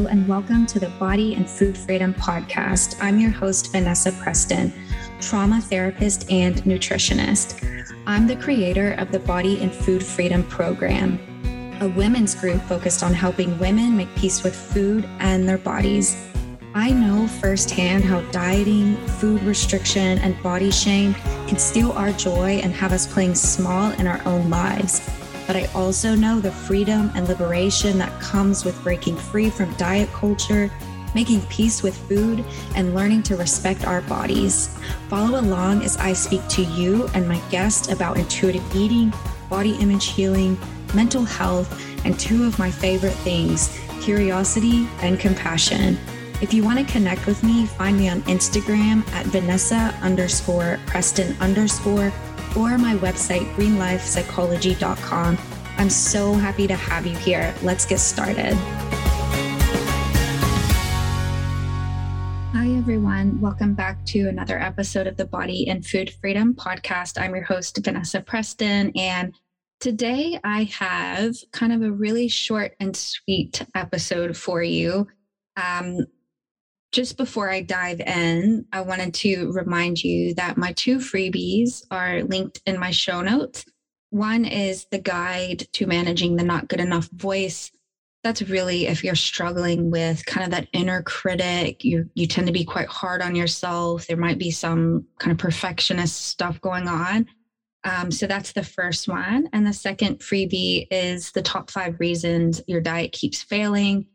Hello, and welcome to the Body and Food Freedom Podcast. I'm your host, Vanessa Preston, trauma therapist and nutritionist. I'm the creator of the Body and Food Freedom Program, a women's group focused on helping women make peace with food and their bodies. I know firsthand how dieting, food restriction, and body shame can steal our joy and have us playing small in our own lives. But I also know the freedom and liberation that comes with breaking free from diet culture, making peace with food, and learning to respect our bodies. Follow along as I speak to you and my guests about intuitive eating, body image healing, mental health, and two of my favorite things, curiosity and compassion. If you want to connect with me, find me on Instagram at Vanessa_Preston_ or my website, greenlifepsychology.com. I'm so happy to have you here. Let's get started. Hi, everyone. Welcome back to another episode of the Body and Food Freedom Podcast. I'm your host, Vanessa Preston, and today I have kind of a really short and sweet episode for you. Just before I dive in, I wanted to remind you that my two freebies are linked in my show notes. One is the guide to managing the not good enough voice. That's really if you're struggling with kind of that inner critic, you tend to be quite hard on yourself. There might be some kind of perfectionist stuff going on. So that's the first one. And the second freebie is the top 5 reasons your diet keeps failing.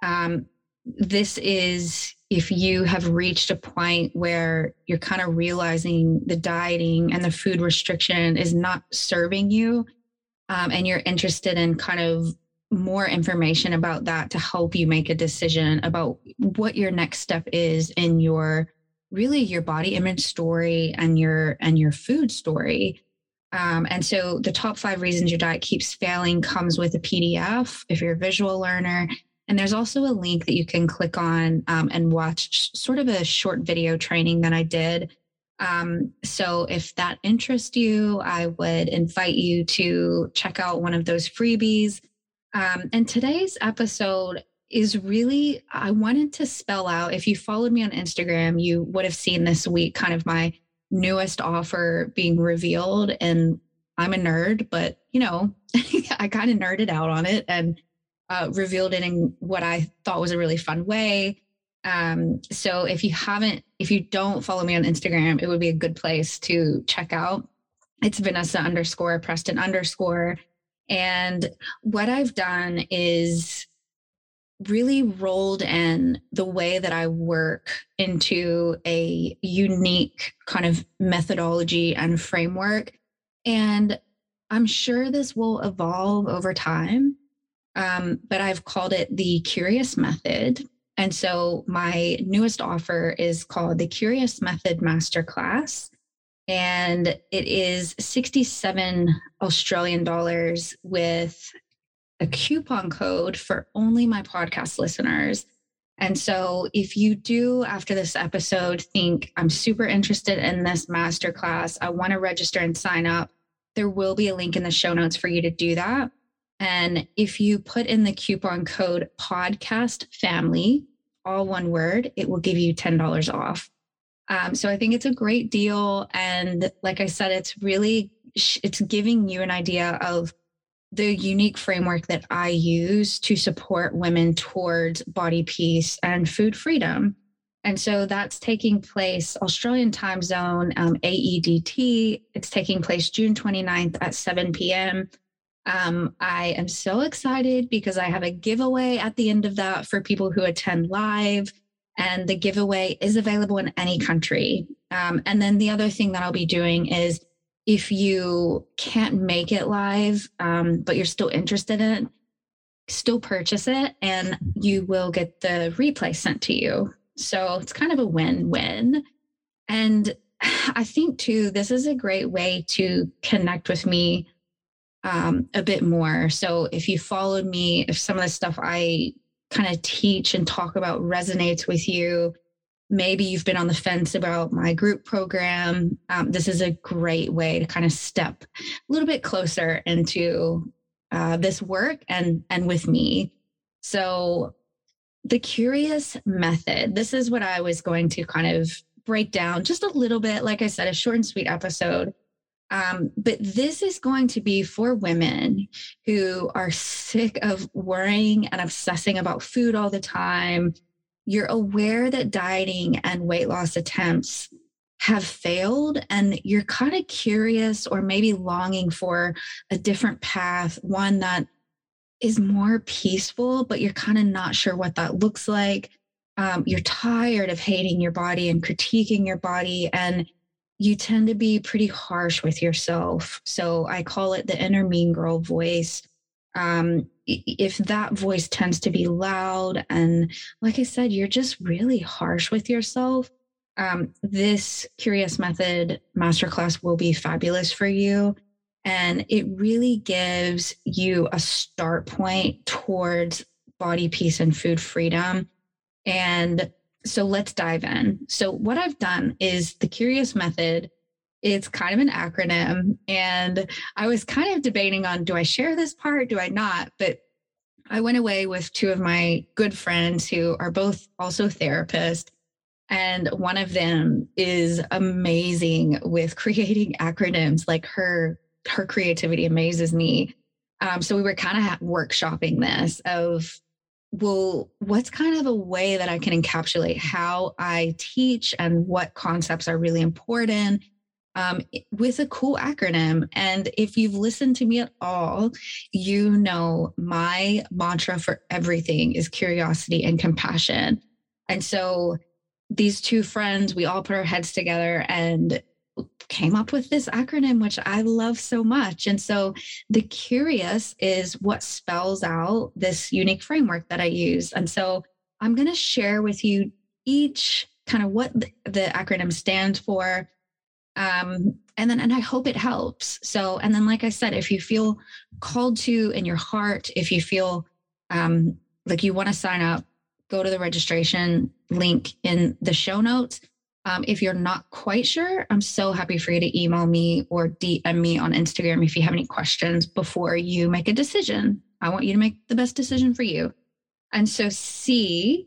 This is if you have reached a point where you're kind of realizing the dieting and the food restriction is not serving you, and you're interested in kind of more information about that to help you make a decision about what your next step is in your body image story and your food story. And so the top 5 reasons your diet keeps failing comes with a PDF if you're a visual learner. And there's also a link that you can click on and watch sort of a short video training that I did. So if that interests you, I would invite you to check out one of those freebies. And today's episode is really, I wanted to spell out, if you followed me on Instagram, you would have seen this week kind of my newest offer being revealed. And I'm a nerd, but I kind of nerded out on it and revealed it in what I thought was a really fun way. So if you don't follow me on Instagram, it would be a good place to check out. It's Vanessa_Preston_. And what I've done is really rolled in the way that I work into a unique kind of methodology and framework. And I'm sure this will evolve over time. But I've called it the Curious Method. And so my newest offer is called the Curious Method Masterclass. And it is 67 Australian dollars with a coupon code for only my podcast listeners. And so if you do, after this episode, think I'm super interested in this masterclass, I want to register and sign up, there will be a link in the show notes for you to do that. And if you put in the coupon code podcast family, all one word, it will give you $10 off. So I think it's a great deal. And like I said, it's giving you an idea of the unique framework that I use to support women towards body peace and food freedom. And so that's taking place Australian time zone, AEDT. It's taking place June 29th at 7 p.m. I am so excited because I have a giveaway at the end of that for people who attend live, and the giveaway is available in any country. And then the other thing that I'll be doing is if you can't make it live, but you're still interested in it, still purchase it and you will get the replay sent to you. So it's kind of a win-win. And I think too, this is a great way to connect with me a bit more. So if you followed me, if some of the stuff I kind of teach and talk about resonates with you, maybe you've been on the fence about my group program, this is a great way to kind of step a little bit closer into this work and with me. So the curious method, this is what I was going to kind of break down just a little bit. Like I said, a short and sweet episode. But this is going to be for women who are sick of worrying and obsessing about food all the time. You're aware that dieting and weight loss attempts have failed, and you're kind of curious or maybe longing for a different path, one that is more peaceful, but you're kind of not sure what that looks like. You're tired of hating your body and critiquing your body, and you tend to be pretty harsh with yourself. So I call it the inner mean girl voice. If that voice tends to be loud, and like I said, you're just really harsh with yourself, this Curious Method Masterclass will be fabulous for you. And it really gives you a start point towards body peace and food freedom. And so let's dive in. So what I've done is the Curious Method. It's kind of an acronym. And I was kind of debating on, do I share this part? Do I not? But I went away with two of my good friends who are both also therapists. And one of them is amazing with creating acronyms. Like her creativity amazes me. So we were kind of workshopping this of, well, what's kind of a way that I can encapsulate how I teach and what concepts are really important, with a cool acronym. And if you've listened to me at all, you know my mantra for everything is curiosity and compassion. And so these two friends, we all put our heads together and came up with this acronym, which I love so much. And so the Curious is what spells out this unique framework that I use. And so I'm going to share with you each kind of what the acronym stands for. And I hope it helps. So, and then, like I said, if you feel called to in your heart, if you feel like you want to sign up, go to the registration link in the show notes. If you're not quite sure, I'm so happy for you to email me or DM me on Instagram if you have any questions before you make a decision. I want you to make the best decision for you. And so C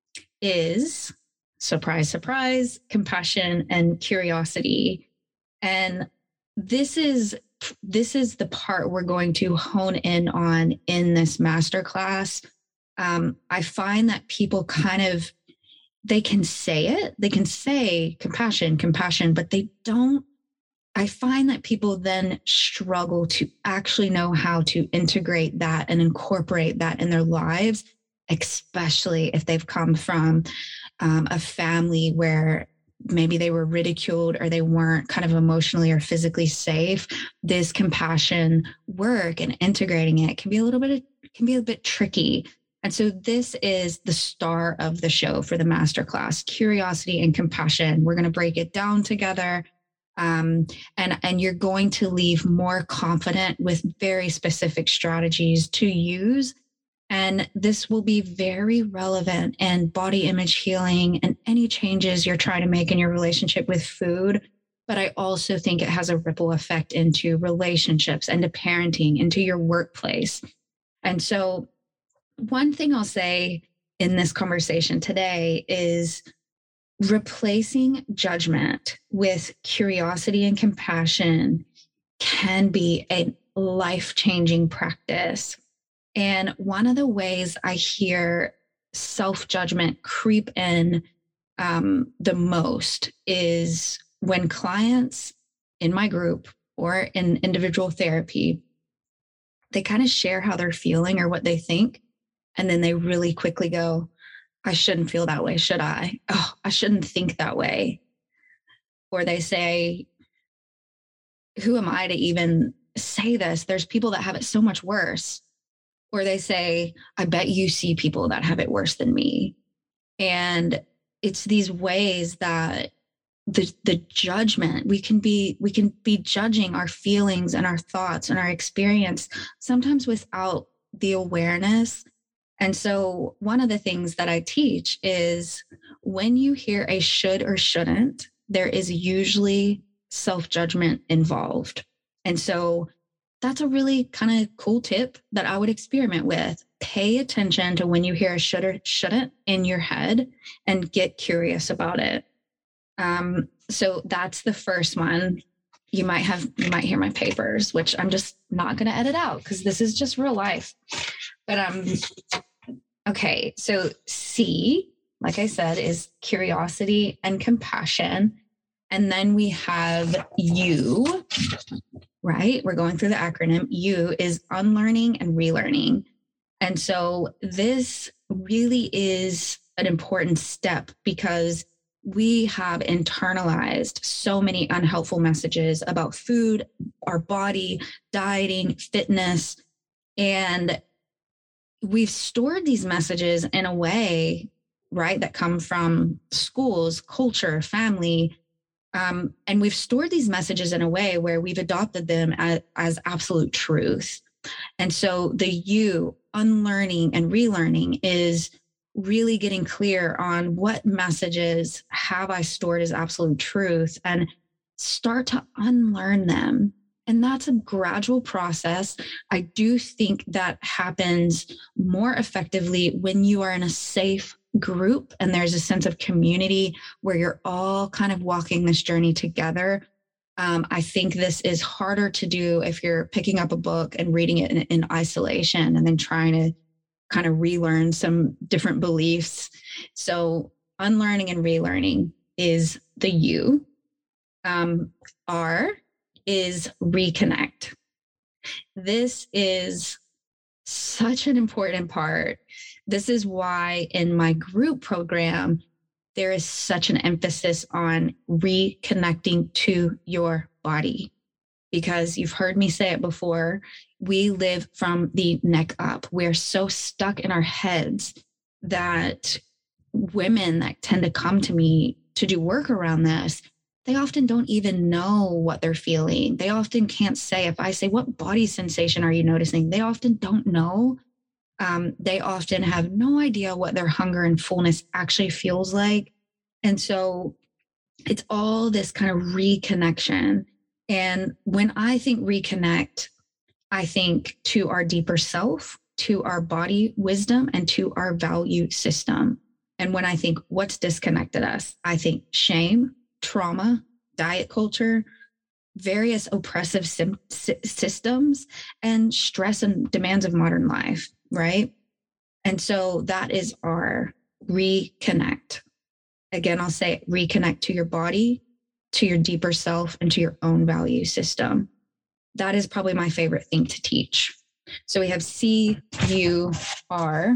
is, surprise, surprise, compassion and curiosity. And this is the part we're going to hone in on in this masterclass. I find that people they can say it, they can say compassion, but they don't. I find that people then struggle to actually know how to integrate that and incorporate that in their lives, especially if they've come from a family where maybe they were ridiculed or they weren't kind of emotionally or physically safe. This compassion work and integrating it can be a bit tricky. And so this is the star of the show for the masterclass, curiosity and compassion. We're going to break it down together. And you're going to leave more confident with very specific strategies to use. And this will be very relevant in body image healing and any changes you're trying to make in your relationship with food. But I also think it has a ripple effect into relationships, into parenting, into your workplace. And so one thing I'll say in this conversation today is replacing judgment with curiosity and compassion can be a life-changing practice. And one of the ways I hear self-judgment creep in the most is when clients in my group or in individual therapy, they kind of share how they're feeling or what they think. And then they really quickly go, I shouldn't feel that way, should I? Oh, I shouldn't think that way. Or they say, who am I to even say this? There's people that have it so much worse. Or they say, I bet you see people that have it worse than me. And it's these ways that the judgment, we can be judging our feelings and our thoughts and our experience, sometimes without the awareness. And so one of the things that I teach is when you hear a should or shouldn't, there is usually self-judgment involved. And so that's a really kind of cool tip that I would experiment with. Pay attention to when you hear a should or shouldn't in your head and get curious about it. So that's the first one. You might hear my papers, which I'm just not going to edit out because this is just real life. But okay. So C, like I said, is curiosity and compassion. And then we have U, right? We're going through the acronym. U is unlearning and relearning. And so this really is an important step because we have internalized so many unhelpful messages about food, our body, dieting, fitness, and we've stored these messages in a way, right, that come from schools, culture, family, and we've stored these messages in a way where we've adopted them as absolute truth. And so the U, unlearning and relearning, is really getting clear on what messages have I stored as absolute truth and start to unlearn them. And that's a gradual process. I do think that happens more effectively when you are in a safe group and there's a sense of community where you're all kind of walking this journey together. I think this is harder to do if you're picking up a book and reading it in isolation and then trying to kind of relearn some different beliefs. So unlearning and relearning is the U. R is reconnect. This is such an important part. This is why in my group program, there is such an emphasis on reconnecting to your body, because you've heard me say it before. We live from the neck up. We're so stuck in our heads that women that tend to come to me to do work around this, they often don't even know what they're feeling. They often can't say, if I say, what body sensation are you noticing? They often don't know. They often have no idea what their hunger and fullness actually feels like. And so it's all this kind of reconnection. And when I think reconnect, I think to our deeper self, to our body wisdom, and to our value system. And when I think what's disconnected us, I think shame, trauma, diet culture, various oppressive systems, and stress and demands of modern life, right? And so that is our reconnect. Again, I'll say reconnect to your body, to your deeper self, and to your own value system. That is probably my favorite thing to teach. So we have C, U, R.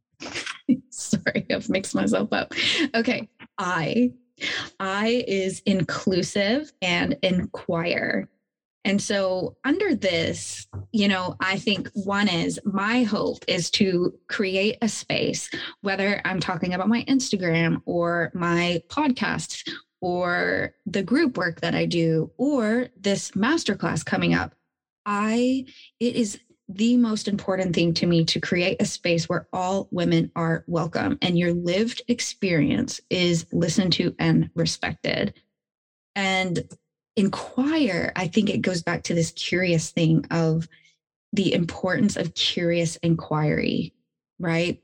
Sorry, I've mixed myself up. Okay, I. I is inclusive and inquire. And so under this, I think one is my hope is to create a space, whether I'm talking about my Instagram or my podcast or the group work that I do or this masterclass coming up. It is the most important thing to me to create a space where all women are welcome and your lived experience is listened to and respected. And inquire, I think it goes back to this curious thing of the importance of curious inquiry, right?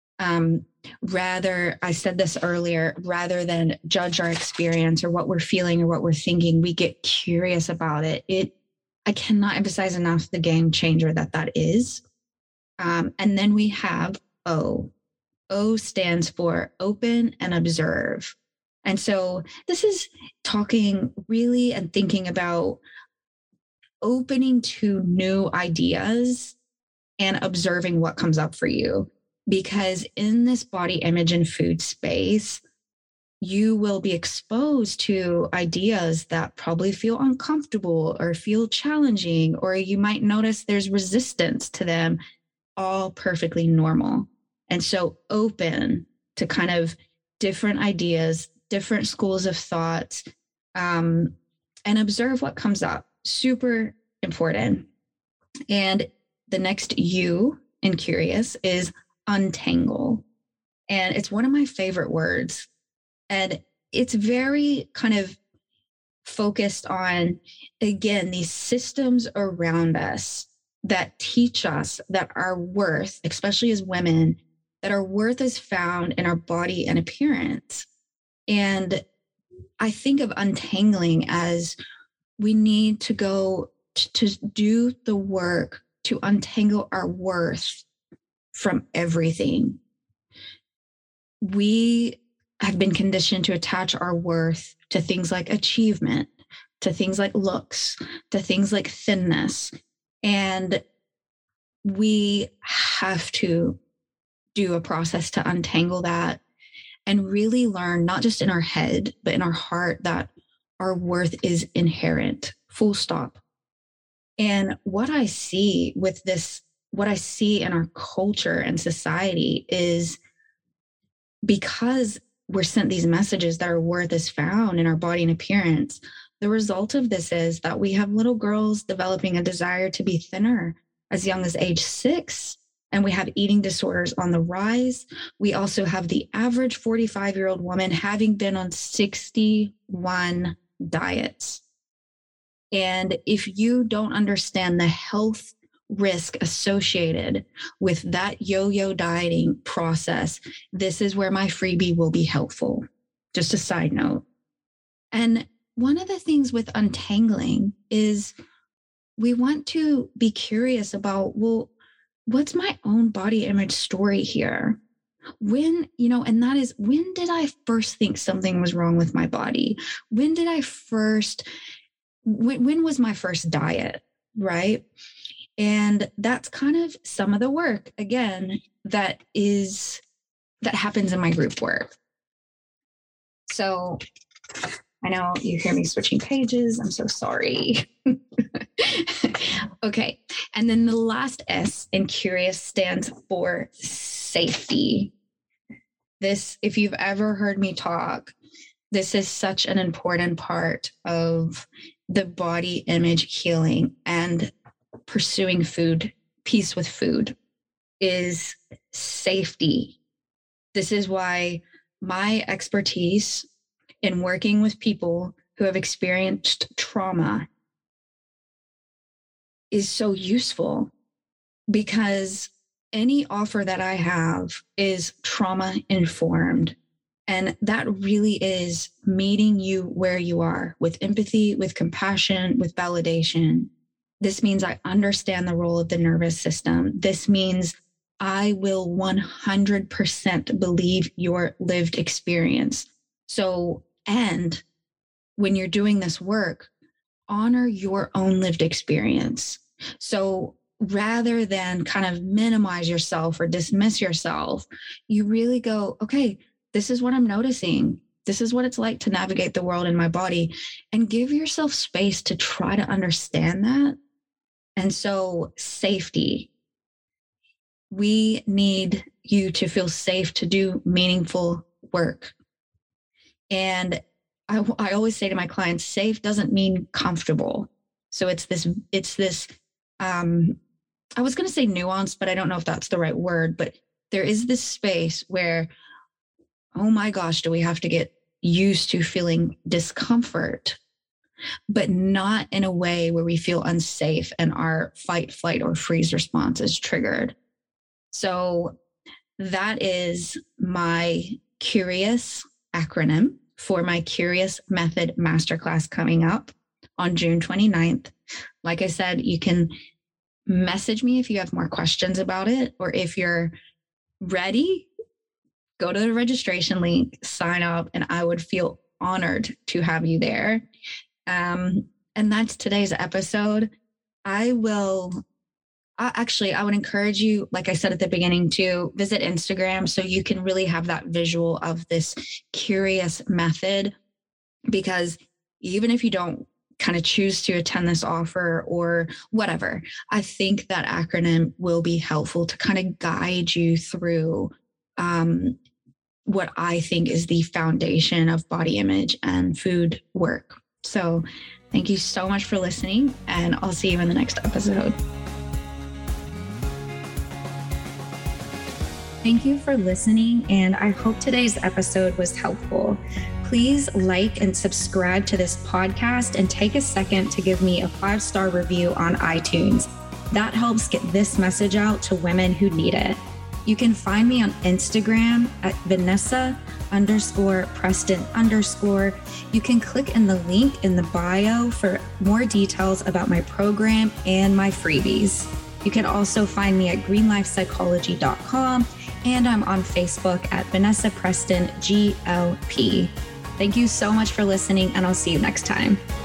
I said this earlier, rather than judge our experience or what we're feeling or what we're thinking, we get curious about it. I cannot emphasize enough the game changer that is. And then we have O. O stands for open and observe. And so this is talking really and thinking about opening to new ideas and observing what comes up for you. Because in this body image and food space, you will be exposed to ideas that probably feel uncomfortable or feel challenging, or you might notice there's resistance to them, all perfectly normal. And so open to kind of different ideas, different schools of thought, and observe what comes up. Super important. And the next U in curious is untangle. And it's one of my favorite words. And it's very kind of focused on, again, these systems around us that teach us that our worth, especially as women, that our worth is found in our body and appearance. And I think of untangling as we need to go to do the work to untangle our worth from everything. We have been conditioned to attach our worth to things like achievement, to things like looks, to things like thinness. And we have to do a process to untangle that and really learn, not just in our head, but in our heart, that our worth is inherent, full stop. And what I see with this, what I see in our culture and society is, because we're sent these messages that our worth is found in our body and appearance, the result of this is that we have little girls developing a desire to be thinner as young as age 6. And we have eating disorders on the rise. We also have the average 45-year-old woman having been on 61 diets. And if you don't understand the health risk associated with that yo-yo dieting process, this is where my freebie will be helpful. Just a side note. And one of the things with untangling is we want to be curious about, well, what's my own body image story here? When, and that is, when did I first think something was wrong with my body? When did I first, when was my first diet, right? And that's kind of some of the work, again, that happens in my group work. So I know you hear me switching pages. I'm so sorry. Okay. And then the last S in curious stands for safety. This, if you've ever heard me talk, this is such an important part of the body image healing and pursuing food, peace with food, is safety. This is why my expertise in working with people who have experienced trauma is so useful, because any offer that I have is trauma informed. And that really is meeting you where you are, with empathy, with compassion, with validation. This means I understand the role of the nervous system. This means I will 100% believe your lived experience. So, and when you're doing this work, honor your own lived experience. So rather than kind of minimize yourself or dismiss yourself, you really go, okay, this is what I'm noticing. This is what it's like to navigate the world in my body, and give yourself space to try to understand that. And so safety, we need you to feel safe to do meaningful work. And I always say to my clients, safe doesn't mean comfortable. So it's this, I was going to say nuance, but I don't know if that's the right word, but there is this space where, oh my gosh, do we have to get used to feeling discomfort, but not in a way where we feel unsafe and our fight, flight, or freeze response is triggered. So that is my Curious acronym for my Curious Method Masterclass coming up on June 29th. Like I said, you can message me if you have more questions about it, or if you're ready, go to the registration link, sign up, and I would feel honored to have you there. And that's today's episode. I would encourage you, like I said at the beginning, to visit Instagram so you can really have that visual of this Curious method, because even if you don't kind of choose to attend this offer or whatever, I think that acronym will be helpful to kind of guide you through what I think is the foundation of body image and food work. So thank you so much for listening, and I'll see you in the next episode. Thank you for listening, and I hope today's episode was helpful. please like and subscribe to this podcast and take a second to give me a 5-star review on iTunes. That helps get this message out to women who need it. You can find me on Instagram at Vanessa_Preston_. You can click in the link in the bio for more details about my program and my freebies. You can also find me at greenlifepsychology.com, and I'm on Facebook at Vanessa Preston GLP. Thank you so much for listening, and I'll see you next time.